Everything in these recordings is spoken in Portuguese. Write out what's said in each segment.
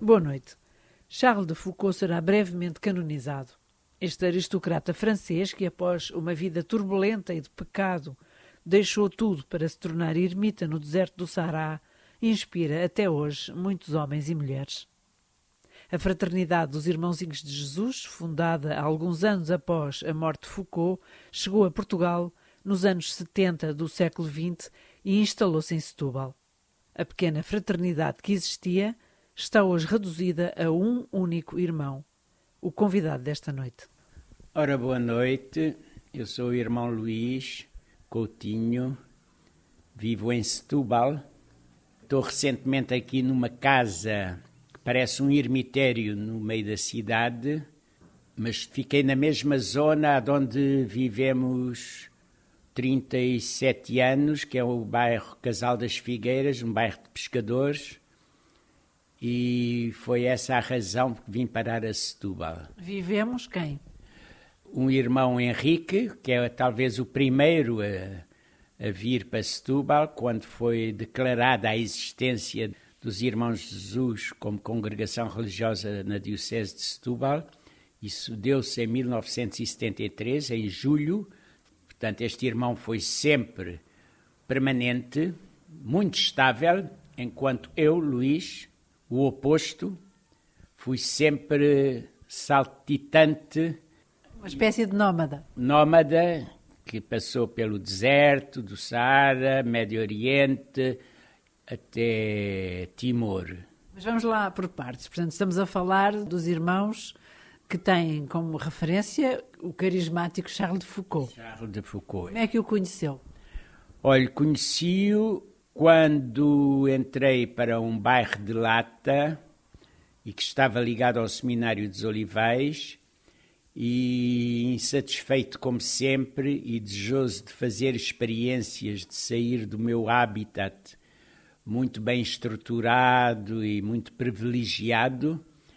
Boa noite. Charles de Foucault será brevemente canonizado. Este aristocrata francês que, após uma vida turbulenta e de pecado, deixou tudo para se tornar ermita no deserto do Saara, inspira até hoje muitos homens e mulheres. A Fraternidade dos Irmãozinhos de Jesus, fundada alguns anos após a morte de Foucault, chegou a Portugal nos anos 70 do século XX e instalou-se em Setúbal. A pequena fraternidade que existia está hoje reduzida a um único irmão, o convidado desta noite. Ora, boa noite. Eu sou o irmão Luís Coutinho, vivo em Setúbal. Estou recentemente aqui numa casa que parece um ermitério no meio da cidade, mas fiquei na mesma zona onde vivemos 37 anos, que é o bairro Casal das Figueiras, um bairro de pescadores, e foi essa a razão que vim parar a Setúbal. Vivemos quem? Um irmão Henrique, que é talvez o primeiro a vir para Setúbal, quando foi declarada a existência dos Irmãos de Jesus como congregação religiosa na Diocese de Setúbal. Isso deu-se em 1973, em julho. Portanto, este irmão foi sempre permanente, muito estável, enquanto eu, Luís, o oposto, fui sempre saltitante. Uma espécie de nómada. Nómada, que passou pelo deserto do Saara, Médio Oriente, até Timor. Mas vamos lá por partes. Portanto, estamos a falar dos irmãos que têm como referência o carismático Charles de Foucault. Charles de Foucault. Como é que o conheceu? Olha, conheci-o quando entrei para um bairro de Lata e que estava ligado ao Seminário dos Olivais, e insatisfeito como sempre e desejoso de fazer experiências, de sair do meu habitat muito bem estruturado e muito privilegiado.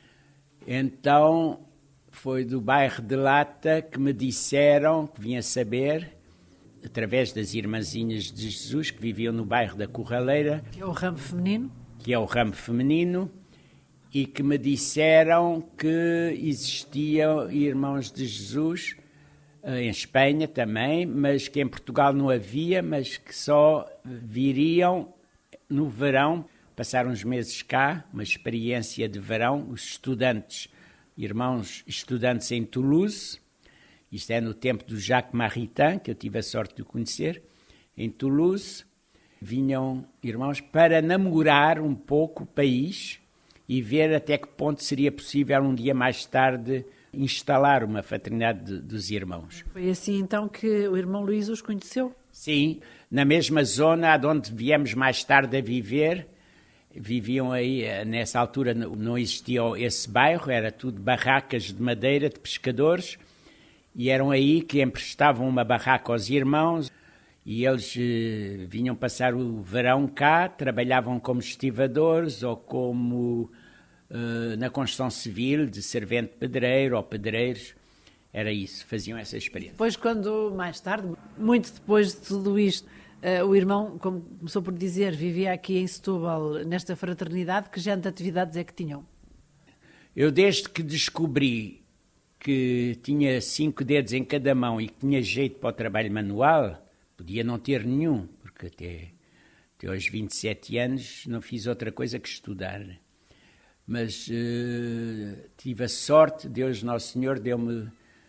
Então foi do bairro de Lata que me disseram, que vinha saber, através das Irmãzinhas de Jesus, que viviam no bairro da Corraleira, Que é o ramo feminino? que é o ramo feminino, e que me disseram que existiam Irmãos de Jesus em Espanha também, mas que em Portugal não havia, mas que só viriam no verão, passar uns meses cá, uma experiência de verão, os estudantes, irmãos estudantes em Toulouse. Isto é no tempo do Jacques Maritain, que eu tive a sorte de o conhecer, em Toulouse. Vinham irmãos para namorar um pouco o país e ver até que ponto seria possível um dia mais tarde instalar uma fraternidade dos irmãos. Foi assim então que o irmão Luís os conheceu? Sim, na mesma zona onde viemos mais tarde a viver. Viviam aí, nessa altura não existia esse bairro, era tudo barracas de madeira de pescadores, e eram aí que emprestavam uma barraca aos irmãos, e eles vinham passar o verão cá, trabalhavam como estivadores ou como na construção civil, de servente pedreiro ou pedreiros. Era isso, faziam essa experiência. Depois, quando mais tarde, muito depois de tudo isto, o irmão, como começou por dizer, vivia aqui em Setúbal, nesta fraternidade, que género de atividades é que tinham? Eu, desde que descobri que tinha 5 dedos em cada mão e que tinha jeito para o trabalho manual, podia não ter nenhum, porque até aos 27 anos não fiz outra coisa que estudar. Mas tive a sorte, Deus Nosso Senhor deu-me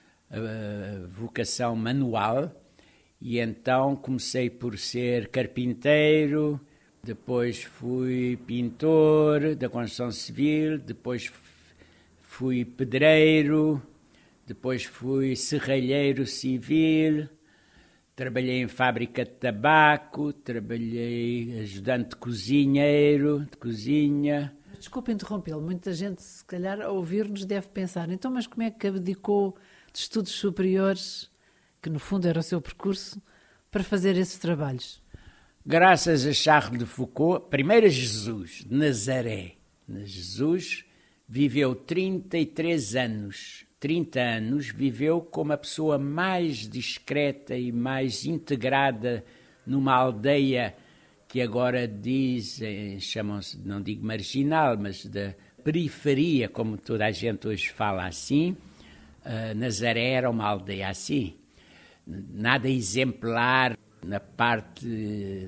a vocação manual, e então comecei por ser carpinteiro, depois fui pintor da construção civil, depois fui pedreiro, depois fui serralheiro civil, trabalhei em fábrica de tabaco, trabalhei ajudante de cozinheiro, de cozinha. Desculpe interrompê-lo, muita gente, se calhar, a ouvir-nos deve pensar, então, mas como é que abdicou de estudos superiores, que no fundo era o seu percurso, para fazer esses trabalhos? Graças a Charles de Foucault, primeiro a Jesus, de Nazaré. Jesus viveu 33 anos, 30 anos, viveu como a pessoa mais discreta e mais integrada numa aldeia que agora dizem, chamam-se, não digo marginal, mas periferia, como toda a gente hoje fala assim. Nazaré era uma aldeia assim, nada exemplar na parte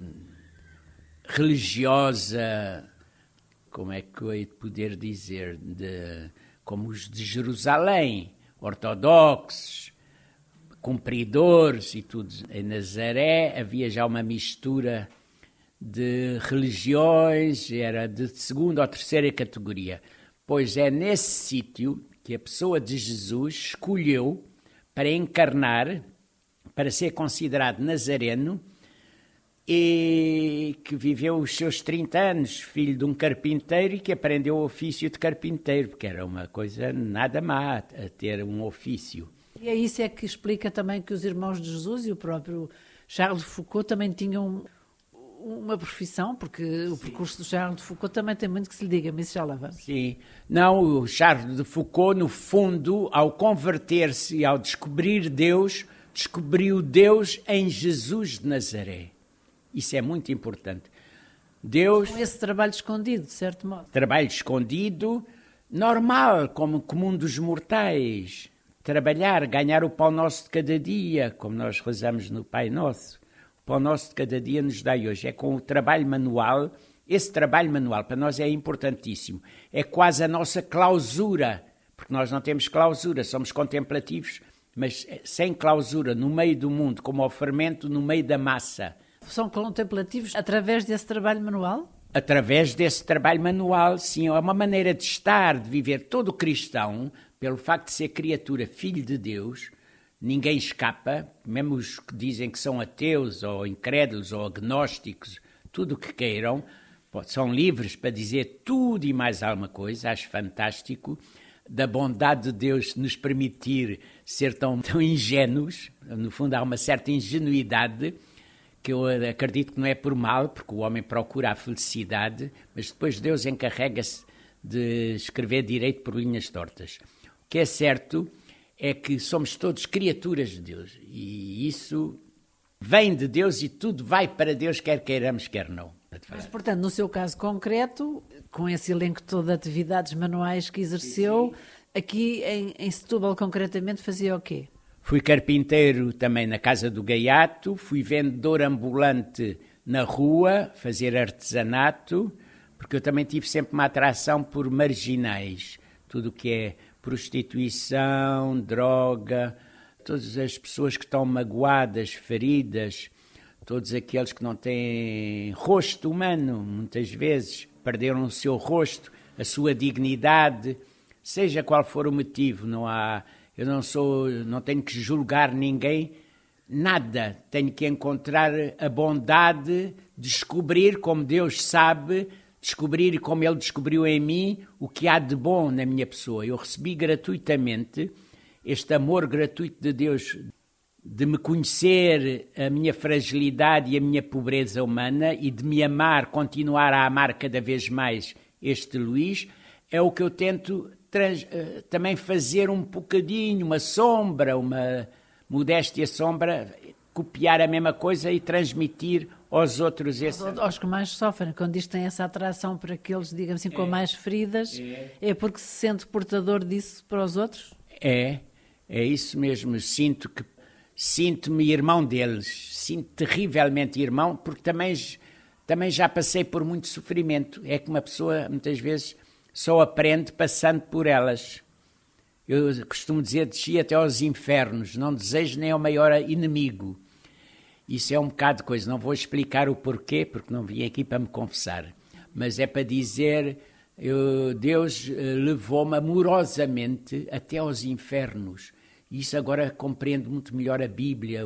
religiosa, como é que eu hei de poder dizer, como os de Jerusalém, ortodoxos, cumpridores e tudo. Em Nazaré havia já uma mistura de religiões, era de segunda ou terceira categoria. Pois é nesse sítio que a pessoa de Jesus escolheu para encarnar, para ser considerado nazareno, e que viveu os seus 30 anos, filho de um carpinteiro, e que aprendeu o ofício de carpinteiro, porque era uma coisa nada má a ter um ofício. E é isso é que explica também que os irmãos de Jesus e o próprio Charles de Foucault também tinham uma profissão, porque o percurso do Charles de Foucault também tem muito que se lhe diga, mas já lá vamos. Sim. Não, o Charles de Foucault, no fundo, ao converter-se e ao descobrir Deus, descobriu Deus em Jesus de Nazaré. Isso é muito importante. Deus... Com esse trabalho escondido, de certo modo. Trabalho escondido, normal, como comum dos mortais. Trabalhar, ganhar o pão nosso de cada dia, como nós rezamos no Pai Nosso. O pão nosso de cada dia nos dá hoje. É com o trabalho manual. Esse trabalho manual para nós é importantíssimo. É quase a nossa clausura, porque nós não temos clausura, somos contemplativos, mas sem clausura, no meio do mundo, como ao fermento no meio da massa. São contemplativos através desse trabalho manual? Através desse trabalho manual, sim. É uma maneira de estar, de viver. Todo cristão, pelo facto de ser criatura, filho de Deus, ninguém escapa, mesmo os que dizem que são ateus, ou incrédulos, ou agnósticos, tudo o que queiram, são livres para dizer tudo e mais alguma coisa. Acho fantástico da bondade de Deus nos permitir ser tão ingênuos. No fundo, há uma certa ingenuidade que eu acredito que não é por mal, porque o homem procura a felicidade, mas depois Deus encarrega-se de escrever direito por linhas tortas. O que é certo é que somos todos criaturas de Deus, e isso vem de Deus e tudo vai para Deus, quer queiramos, quer não. Mas, portanto, no seu caso concreto, com esse elenco todo de atividades manuais que exerceu, aqui em Setúbal concretamente fazia o quê? Fui carpinteiro também na Casa do Gaiato, fui vendedor ambulante na rua, fazer artesanato, porque eu também tive sempre uma atração por marginais, tudo o que é prostituição, droga, todas as pessoas que estão magoadas, feridas, todos aqueles que não têm rosto humano, muitas vezes perderam o seu rosto, a sua dignidade, seja qual for o motivo, eu não tenho que julgar ninguém, nada. Tenho que encontrar a bondade, descobrir como Deus sabe, descobrir como Ele descobriu em mim o que há de bom na minha pessoa. Eu recebi gratuitamente este amor gratuito de Deus, de me conhecer a minha fragilidade e a minha pobreza humana e de me amar, continuar a amar cada vez mais este Luís, é o que eu tento também fazer um bocadinho, uma sombra, uma modéstia sombra, copiar a mesma coisa e transmitir aos outros esse... Aos que mais sofrem, quando isto tem essa atração para aqueles, digamos assim, com mais feridas, é porque se sente portador disso para os outros? É isso mesmo, sinto-me irmão deles, sinto terrivelmente irmão, porque também já passei por muito sofrimento. É que uma pessoa, muitas vezes, só aprende passando por elas. Eu costumo dizer, desci até aos infernos, não desejo nem ao maior inimigo. Isso é um bocado de coisa, não vou explicar o porquê, porque não vim aqui para me confessar. Mas é para dizer, Deus levou-me amorosamente até aos infernos. Isso agora compreendo muito melhor a Bíblia,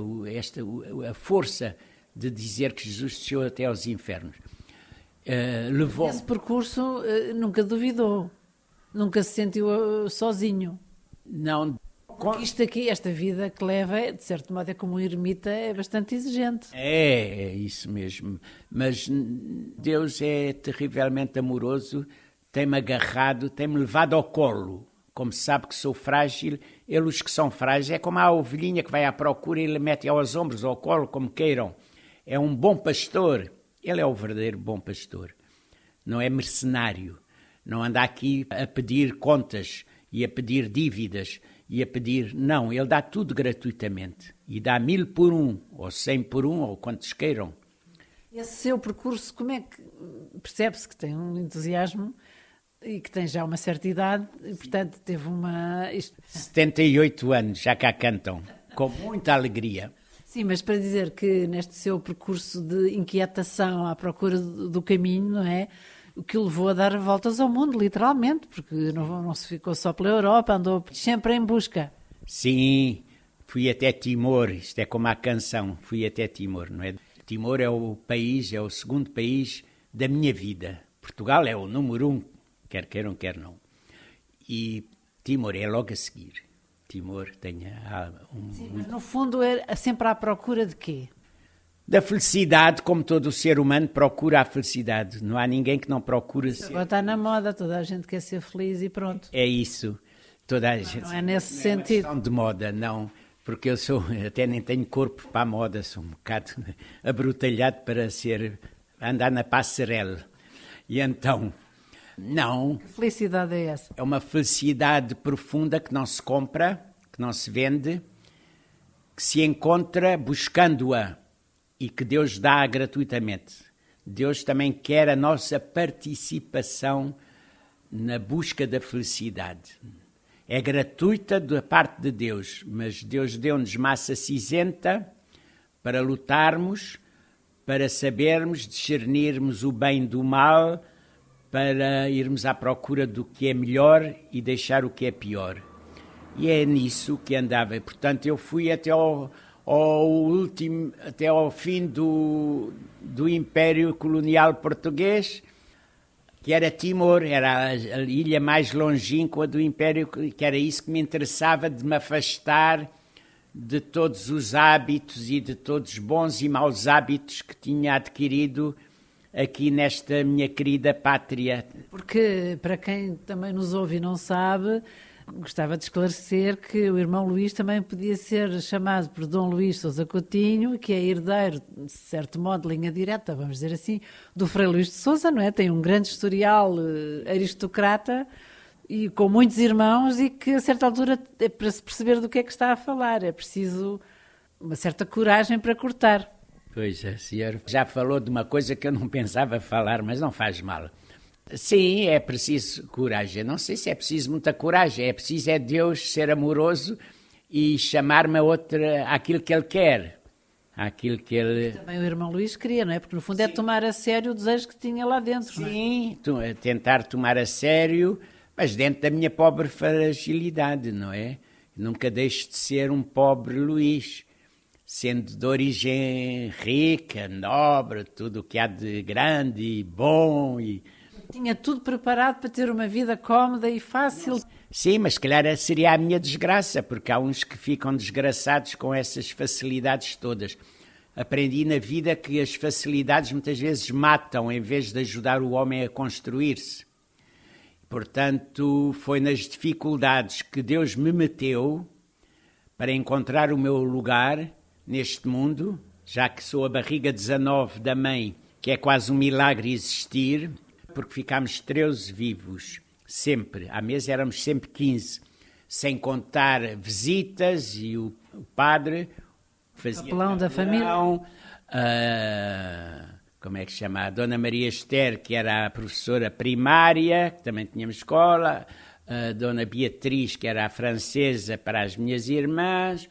a força de dizer que Jesus desceu até aos infernos. Esse percurso nunca duvidou, nunca se sentiu sozinho. Não. Porque isto aqui, esta vida que leva, de certo modo, é como um ermita, é bastante exigente. É isso mesmo. Mas Deus é terrivelmente amoroso, tem-me agarrado, tem-me levado ao colo. Como sabe que sou frágil, os que são frágeis, é como a ovelhinha que vai à procura e ele mete aos ombros, ao colo, como queiram. É um bom pastor. Ele é o verdadeiro bom pastor. Não é mercenário. Não anda aqui a pedir contas e a pedir dívidas e a pedir... Não, ele dá tudo gratuitamente. E dá 1000 por um, ou 100 por um, ou quantos queiram. Esse seu percurso, como é que percebe-se que tem um entusiasmo e que tem já uma certa idade e, portanto, teve uma... 78 anos, já cá cantam, com muita alegria. Sim, mas para dizer que neste seu percurso de inquietação à procura do caminho, não é? O que o levou a dar voltas ao mundo, literalmente, porque não se ficou só pela Europa, andou sempre em busca. Sim, fui até Timor, isto é como a canção, fui até Timor, não é? Timor é o país, é o segundo país da minha vida. Portugal é o número 1, quer queiram, quer não. E Timor é logo a seguir. Timor tem Sim, mas no fundo é sempre à procura de quê? Da felicidade, como todo o ser humano procura a felicidade. Não há ninguém que não procure ser... Agora está na moda, toda a gente quer ser feliz e pronto. É isso. Toda a gente... Não é nesse não sentido. É uma questão de moda, não. Porque eu até nem tenho corpo para a moda, sou um bocado abrutalhado para andar na passarela. E então, não. Que felicidade é essa? É uma felicidade profunda que não se compra, que não se vende, que se encontra buscando-a e que Deus dá gratuitamente. Deus também quer a nossa participação na busca da felicidade. É gratuita da parte de Deus, mas Deus deu-nos massa cinzenta para lutarmos, para sabermos discernirmos o bem do mal, para irmos à procura do que é melhor e deixar o que é pior. E é nisso que andava. Portanto, eu fui até até ao fim do Império Colonial Português, que era Timor, era a ilha mais longínqua do Império, que era isso que me interessava, de me afastar de todos os hábitos e de todos os bons e maus hábitos que tinha adquirido aqui nesta minha querida pátria. Porque, para quem também nos ouve e não sabe, gostava de esclarecer que o irmão Luís também podia ser chamado por Dom Luís Sousa Coutinho, que é herdeiro, de certo modo, linha direta, vamos dizer assim, do Frei Luís de Sousa, não é? Tem um grande historial aristocrata e com muitos irmãos e que, a certa altura, é para se perceber do que é que está a falar, é preciso uma certa coragem para cortar. Pois, a senhora já falou de uma coisa que eu não pensava falar, mas não faz mal. Sim, é preciso coragem. Não sei se é preciso muita coragem. É preciso Deus ser amoroso e chamar-me àquilo que Ele quer. Àquilo que Ele... Também o irmão Luís queria, não é? Porque no fundo é tomar a sério o desejo que tinha lá dentro, sim, não é? Tentar tomar a sério, mas dentro da minha pobre fragilidade, não é? Nunca deixo de ser um pobre Luís, sendo de origem rica, nobre, tudo o que há de grande e bom e... Tinha tudo preparado para ter uma vida cómoda e fácil. Sim, mas se calhar seria a minha desgraça, porque há uns que ficam desgraçados com essas facilidades todas. Aprendi na vida que as facilidades muitas vezes matam, em vez de ajudar o homem a construir-se. Portanto, foi nas dificuldades que Deus me meteu para encontrar o meu lugar neste mundo, já que sou a barriga 19 da mãe, que é quase um milagre existir, porque ficámos 13 vivos, sempre. À mesa éramos sempre 15, sem contar visitas e o padre fazia... Capelão da família. Como é que se chama? A Dona Maria Esther, que era a professora primária, que também tínhamos escola, a Dona Beatriz, que era a francesa para as minhas irmãs...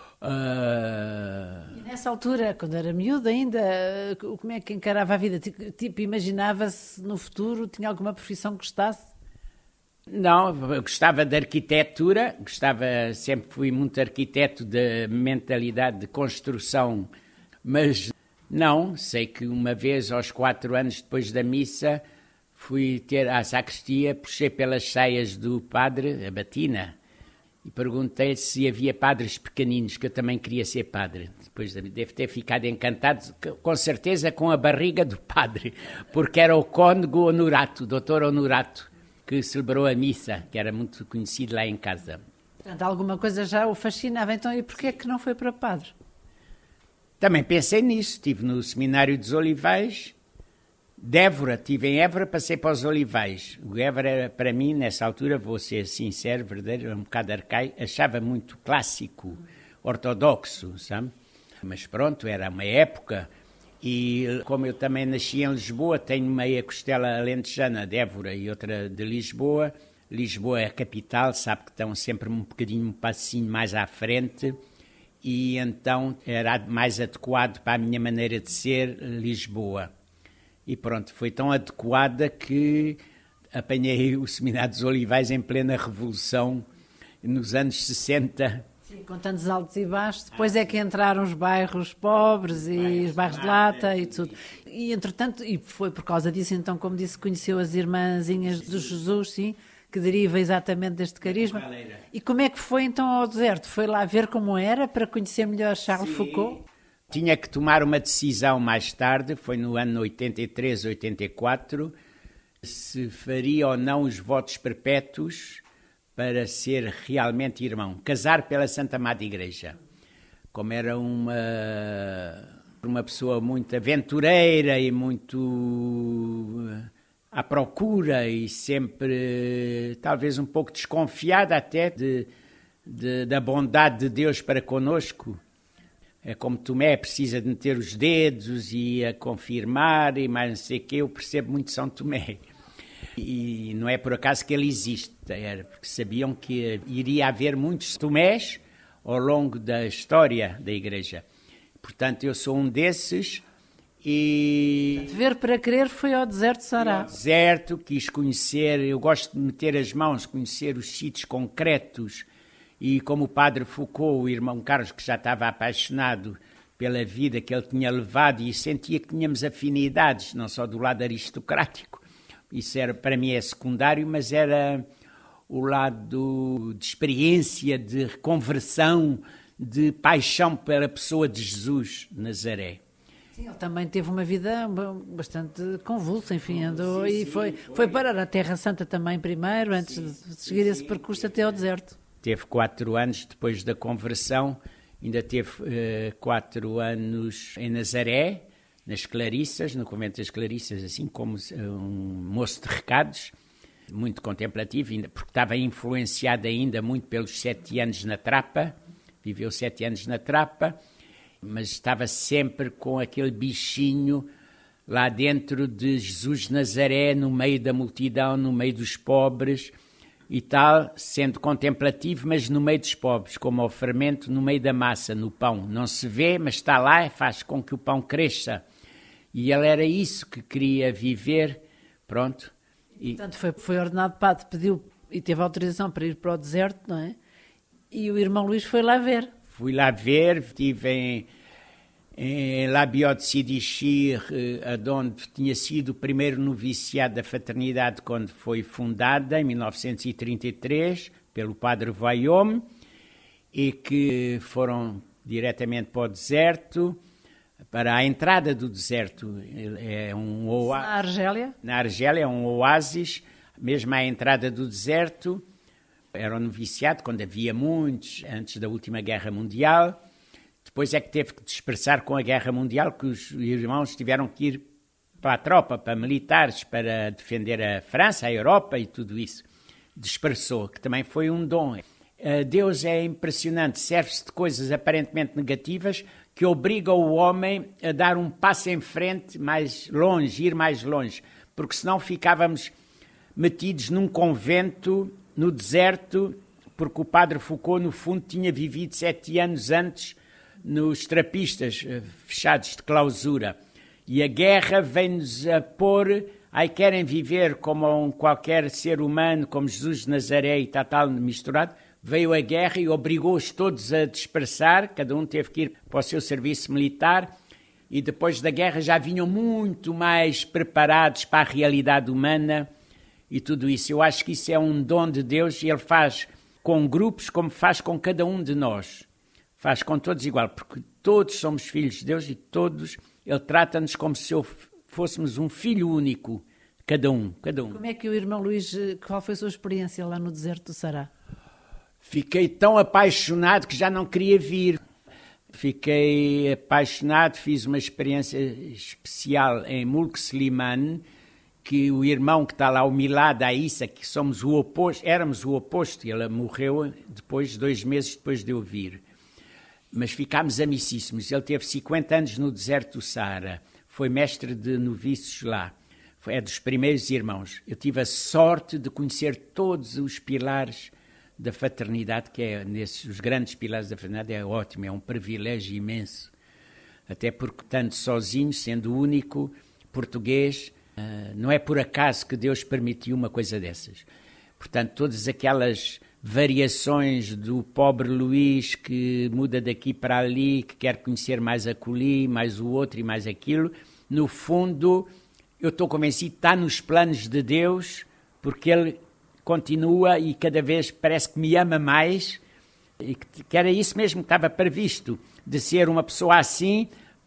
E nessa altura, quando era miúdo ainda, como é que encarava a vida? Tipo, imaginava-se no futuro, tinha alguma profissão que gostasse? Não, eu gostava de arquitetura, sempre fui muito arquiteto de mentalidade de construção, mas não, sei que uma vez, aos 4 anos depois da missa, fui ter à sacristia, puxei pelas saias do padre, a batina, e perguntei se havia padres pequeninos, que eu também queria ser padre. Depois deve ter ficado encantado, com certeza, com a barriga do padre, porque era o cônego Honorato, doutor Honorato, que celebrou a missa, que era muito conhecido lá em casa. Portanto, alguma coisa já o fascinava. Então, e porquê é que não foi para padre? Também pensei nisso. Estive no Seminário dos Olivais de Évora, estive em Évora, passei para os Olivais. O Évora era, para mim, nessa altura, vou ser sincero, verdadeiro, era um bocado arcaico, achava muito clássico, ortodoxo, sabe? Mas pronto, era uma época, e como eu também nasci em Lisboa, tenho meia costela alentejana de Évora e outra de Lisboa. Lisboa é a capital, sabe que estão sempre um bocadinho, um passinho mais à frente, e então era mais adequado para a minha maneira de ser Lisboa. E pronto, foi tão adequada que apanhei o Seminário dos Olivais em plena Revolução, nos anos 60. Sim, com tantos altos e baixos, depois é que entraram os bairros pobres e os bairros de lata e tudo. E entretanto, e foi por causa disso, então, como disse, conheceu as irmãzinhas de Jesus, sim, que deriva exatamente deste carisma. E como é que foi então ao deserto? Foi lá ver como era para conhecer melhor Charles Foucault? Tinha que tomar uma decisão mais tarde, foi no ano 83, 84, se faria ou não os votos perpétuos para ser realmente irmão. Casar pela Santa Madre Igreja. Como era uma pessoa muito aventureira e muito à procura e sempre talvez um pouco desconfiada até da bondade de Deus para conosco. É como Tomé precisa de meter os dedos e a confirmar e mais não sei o quê, eu percebo muito São Tomé. E não é por acaso que ele existe, era porque sabiam que iria haver muitos Tomés ao longo da história da Igreja. Portanto, eu sou um desses e... Ver para crer foi ao deserto de Sará. Ao deserto, quis conhecer, eu gosto de meter as mãos, conhecer os sítios concretos. E como o padre Foucault, o irmão Carlos, que já estava apaixonado pela vida que ele tinha levado e sentia que tínhamos afinidades, não só do lado aristocrático, isso era, para mim é secundário, mas era o lado de experiência, de conversão, de paixão pela pessoa de Jesus de Nazaré. Sim, ele também teve uma vida bastante convulsa, enfim, andou e foi parar a Terra Santa também primeiro, antes de seguir esse percurso até ao deserto. Teve 4 anos depois da conversão, ainda teve 4 anos em Nazaré, nas Clarissas, no convento das Clarissas, assim como um moço de recados, muito contemplativo, porque estava influenciado ainda muito pelos 7 anos na Trapa, viveu 7 anos na Trapa, mas estava sempre com aquele bichinho lá dentro de Jesus de Nazaré, no meio da multidão, no meio dos pobres, e tal, sendo contemplativo, mas no meio dos pobres, como o fermento no meio da massa, no pão. Não se vê, mas está lá e faz com que o pão cresça. E ele era isso que queria viver, pronto. E... Portanto, foi ordenado padre, pediu e teve autorização para ir para o deserto, não é? E o irmão Luís foi lá ver. Fui lá ver, estive em La Biote Sidi Chir, onde tinha sido o primeiro noviciado da fraternidade quando foi fundada, em 1933, pelo padre Vaiome, e que foram diretamente para o deserto, para a entrada do deserto. É um oásis. Na Argélia? Na Argélia, é um oásis, mesmo à entrada do deserto. Era um noviciado, quando havia muitos, antes da última Guerra Mundial. Depois é que teve que dispersar com a Guerra Mundial, que os irmãos tiveram que ir para a tropa, para militares, para defender a França, a Europa e tudo isso. Dispersou, que também foi um dom. Deus é impressionante, serve-se de coisas aparentemente negativas que obrigam o homem a dar um passo em frente, mais longe, ir mais longe, porque senão ficávamos metidos num convento, no deserto, porque o padre Foucault, no fundo, tinha vivido 7 anos antes nos trapistas fechados de clausura. E a guerra vem-nos a pôr, querem viver como qualquer ser humano, como Jesus de Nazaré e tal misturado. Veio a guerra e obrigou-os todos a dispersar, cada um teve que ir para o seu serviço militar, e depois da guerra já vinham muito mais preparados para a realidade humana e tudo isso. Eu acho que isso é um dom de Deus e Ele faz com grupos como faz com cada um de nós. Faz com todos igual, porque todos somos filhos de Deus e todos, Ele trata-nos como se fôssemos um filho único, cada um. Como é que o irmão Luís, qual foi a sua experiência lá no deserto do Sará? Fiquei tão apaixonado que já não queria vir. Fiquei apaixonado, fiz uma experiência especial em Mulk Slimane, que o irmão que está lá, o Milad Aissa, que somos o oposto, éramos o oposto, ele morreu depois, 2 meses depois de eu vir. Mas ficámos amicíssimos. Ele teve 50 anos no deserto do Saara, foi mestre de noviços lá, é dos primeiros irmãos. Eu tive a sorte de conhecer todos os pilares da fraternidade, que é os grandes pilares da fraternidade, é ótimo, é um privilégio imenso. Até porque, estando sozinho, sendo o único português, não é por acaso que Deus permitiu uma coisa dessas. Portanto, todas aquelas variações do pobre Luís que muda daqui para ali, que quer conhecer mais acolhi, mais o outro e mais aquilo, no fundo, eu estou convencido, está nos planos de Deus, porque Ele continua e cada vez parece que me ama mais, e que era isso mesmo que estava previsto, de ser uma pessoa assim,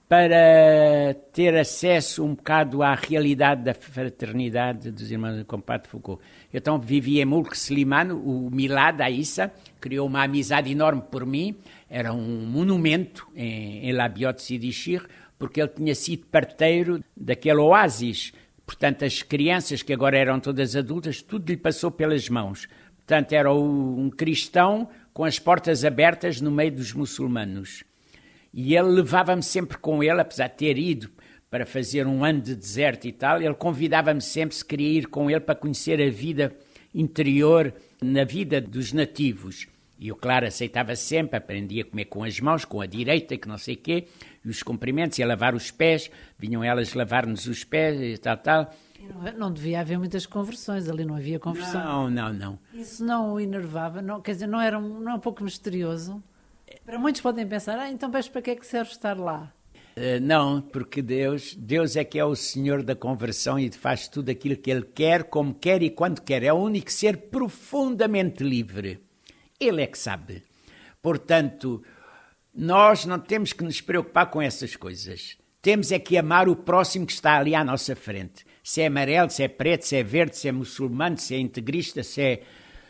para ter acesso um bocado à realidade da fraternidade dos irmãos do Compadre Foucault. Eu então vivi em Mulk Slimane, o Milad Aissa criou uma amizade enorme por mim, era um monumento em Labiot Sidi Chir, porque ele tinha sido parteiro daquele oásis. Portanto, as crianças que agora eram todas adultas, tudo lhe passou pelas mãos. Portanto, era um cristão com as portas abertas no meio dos muçulmanos. E ele levava-me sempre com ele, apesar de ter ido para fazer um ano de deserto e tal, ele convidava-me sempre, se queria ir com ele para conhecer a vida interior, na vida dos nativos. E eu, claro, aceitava sempre, aprendia a comer com as mãos, com a direita, que não sei o quê, e os cumprimentos, e a lavar os pés, vinham elas lavar-nos os pés e tal. Não devia haver muitas conversões, ali não havia conversão. Não. Isso não o enervava, não, quer dizer, não é um pouco misterioso? Para muitos podem pensar, então para que é que serve estar lá? Não, porque Deus é que é o Senhor da conversão e faz tudo aquilo que Ele quer, como quer e quando quer. É o único ser profundamente livre. Ele é que sabe. Portanto, nós não temos que nos preocupar com essas coisas. Temos é que amar o próximo que está ali à nossa frente. Se é amarelo, se é preto, se é verde, se é muçulmano, se é integrista, se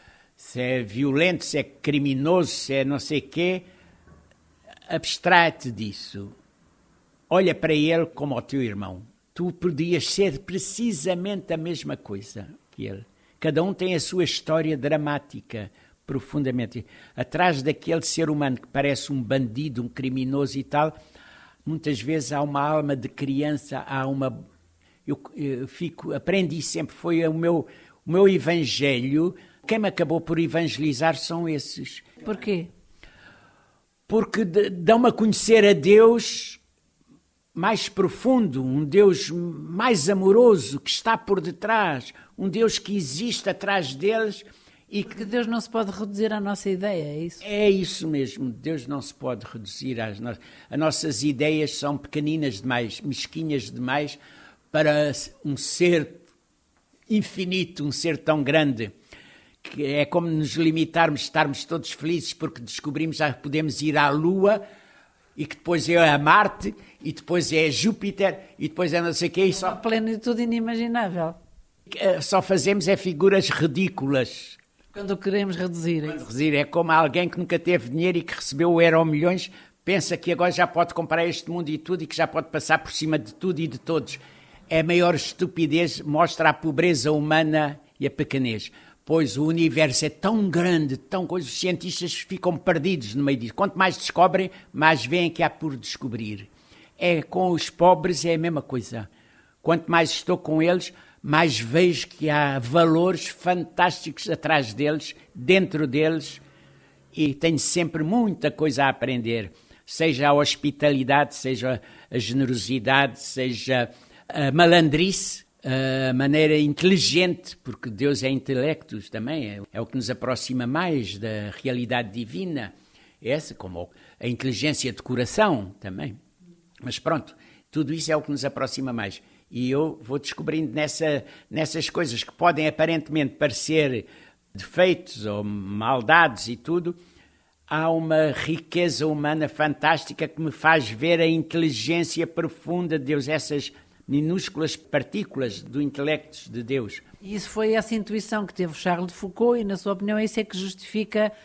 é violento, se é criminoso, se é não sei o quê. Abstrai-te disso. Olha para ele como ao teu irmão. Tu podias ser precisamente a mesma coisa que ele. Cada um tem a sua história dramática, profundamente. Atrás daquele ser humano que parece um bandido, um criminoso e tal, muitas vezes há uma alma de criança, há uma... aprendi sempre, foi o meu evangelho. Quem me acabou por evangelizar são esses. Porquê? Porque dão-me a conhecer a Deus mais profundo, um Deus mais amoroso, que está por detrás, um Deus que existe atrás deles. E porque Deus não se pode reduzir à nossa ideia, é isso? É isso mesmo, Deus não se pode reduzir às nossas ideias, são pequeninas demais, mesquinhas demais, para um ser infinito, um ser tão grande, que é como nos limitarmos, estarmos todos felizes porque descobrimos que já podemos ir à Lua, e que depois é a Marte, e depois é a Júpiter, e depois é não sei o quê. Uma plenitude inimaginável. Só fazemos figuras ridículas. Quando queremos reduzir. É como alguém que nunca teve dinheiro e que recebeu o Euromilhões, pensa que agora já pode comprar este mundo e tudo e que já pode passar por cima de tudo e de todos. É a maior estupidez, mostra a pobreza humana e a pequenez. Pois o universo é tão grande, os cientistas ficam perdidos no meio disso. Quanto mais descobrem, mais veem que há por descobrir. Com os pobres é a mesma coisa. Quanto mais estou com eles, mais vejo que há valores fantásticos atrás deles, dentro deles, e tenho sempre muita coisa a aprender, seja a hospitalidade, seja a generosidade, seja a malandrice, a maneira inteligente, porque Deus é intelecto também, é o que nos aproxima mais da realidade divina, essa, como a inteligência de coração também. Mas pronto, tudo isso é o que nos aproxima mais. E eu vou descobrindo nessas coisas que podem aparentemente parecer defeitos ou maldades e tudo, há uma riqueza humana fantástica que me faz ver a inteligência profunda de Deus, essas minúsculas partículas do intelecto de Deus. E isso foi essa intuição que teve Charles de Foucault e, na sua opinião, isso é que justifica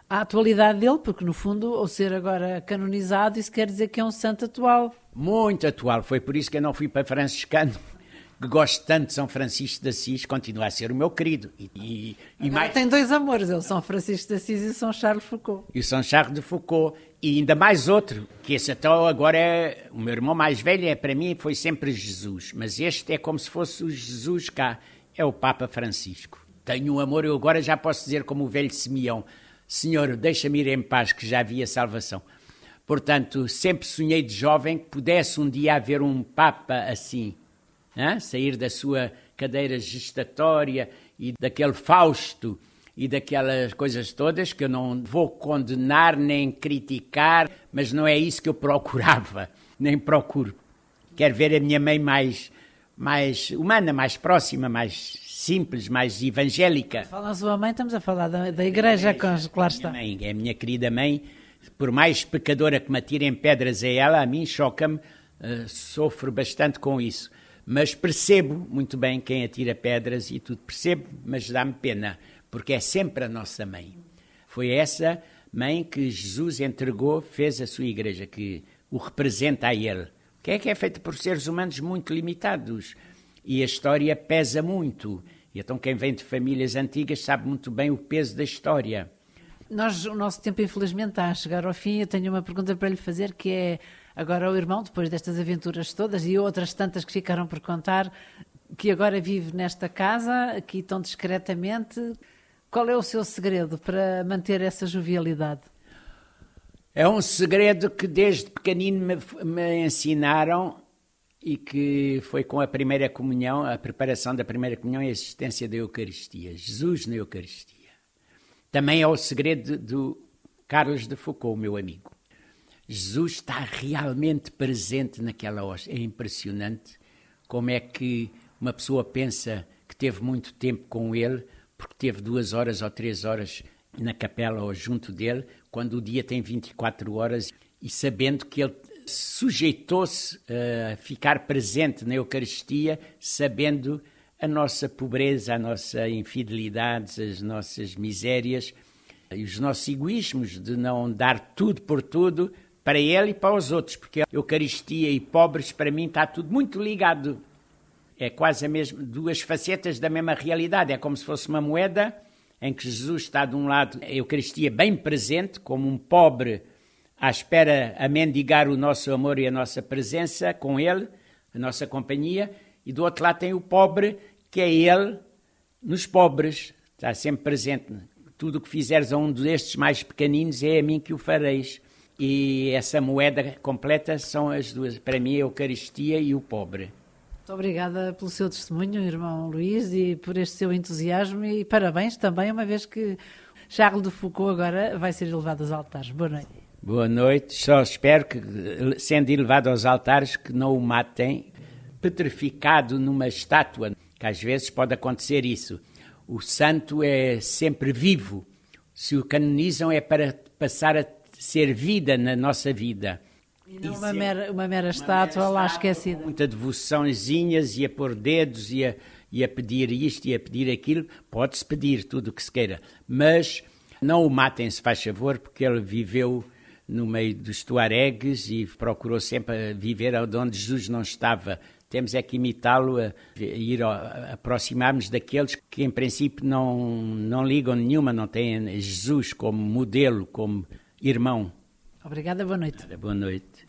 a atualidade dele, porque no fundo, ao ser agora canonizado, isso quer dizer que é um santo atual. Muito atual, foi por isso que eu não fui para franciscano, que gosto tanto de São Francisco de Assis, continua a ser o meu querido. E mais... Tem dois amores, o São Francisco de Assis e o São Charles Foucault. E o São Charles de Foucault, e ainda mais outro, que esse até agora é o meu irmão mais velho, para mim foi sempre Jesus, mas este é como se fosse o Jesus cá, é o Papa Francisco. Tenho um amor, eu agora já posso dizer como o velho Simeão, Senhor, deixa-me ir em paz, que já havia salvação. Portanto, sempre sonhei de jovem que pudesse um dia haver um Papa assim, sair da sua cadeira gestatória e daquele Fausto e daquelas coisas todas que eu não vou condenar nem criticar, mas não é isso que eu procurava, nem procuro. Quero ver a minha mãe mais humana, mais próxima, mais simples, mais evangélica. Fala a sua mãe, estamos a falar da igreja, claro está. É a minha querida mãe, por mais pecadora que me atirem pedras a ela, a mim choca-me, sofro bastante com isso. Mas percebo muito bem quem atira pedras e tudo, percebo, mas dá-me pena, porque é sempre a nossa mãe. Foi essa mãe que Jesus entregou, fez a sua igreja, que o representa a ele. Que é feita por seres humanos muito limitados e a história pesa muito. E então quem vem de famílias antigas sabe muito bem o peso da história. O nosso tempo infelizmente está a chegar ao fim. Eu tenho uma pergunta para lhe fazer, que é... Agora o irmão, depois destas aventuras todas e outras tantas que ficaram por contar, que agora vive nesta casa, aqui tão discretamente, qual é o seu segredo para manter essa jovialidade? É um segredo que desde pequenino me ensinaram e que foi com a primeira comunhão, a preparação da primeira comunhão e a existência da Eucaristia. Jesus na Eucaristia. Também é o segredo do Carlos de Foucault, meu amigo. Jesus está realmente presente naquela hóstia. É impressionante como é que uma pessoa pensa que teve muito tempo com ele, porque teve 2 horas ou 3 horas na capela ou junto dele, quando o dia tem 24 horas, e sabendo que ele sujeitou-se a ficar presente na Eucaristia, sabendo a nossa pobreza, a nossa infidelidade, as nossas misérias e os nossos egoísmos de não dar tudo por tudo, para ele e para os outros, porque a Eucaristia e pobres, para mim, está tudo muito ligado. É quase a mesma, 2 facetas da mesma realidade. É como se fosse uma moeda em que Jesus está de um lado, a Eucaristia bem presente, como um pobre à espera a mendigar o nosso amor e a nossa presença com ele, a nossa companhia, e do outro lado tem o pobre, que é ele nos pobres, está sempre presente. Tudo o que fizeres a um destes mais pequeninos é a mim que o fareis. E essa moeda completa são as duas, para mim, a Eucaristia e o pobre. Muito obrigada pelo seu testemunho, irmão Luís, e por este seu entusiasmo, e parabéns também, uma vez que Charles de Foucault agora vai ser elevado aos altares. Boa noite. Boa noite, só espero que, sendo elevado aos altares, que não o matem petrificado numa estátua, que às vezes pode acontecer isso. O santo é sempre vivo. Se o canonizam é para passar a ser vida na nossa vida. E não uma mera estátua lá esquecida. Muita devoçãozinhas e a pôr dedos e a pedir isto e a pedir aquilo. Pode-se pedir tudo o que se queira, mas não o matem, se faz favor, porque ele viveu no meio dos tuaregues e procurou sempre viver onde Jesus não estava. Temos é que imitá-lo, aproximarmos daqueles que em princípio não ligam nenhuma, não têm Jesus como modelo, como irmão. Obrigada, boa noite. Boa noite.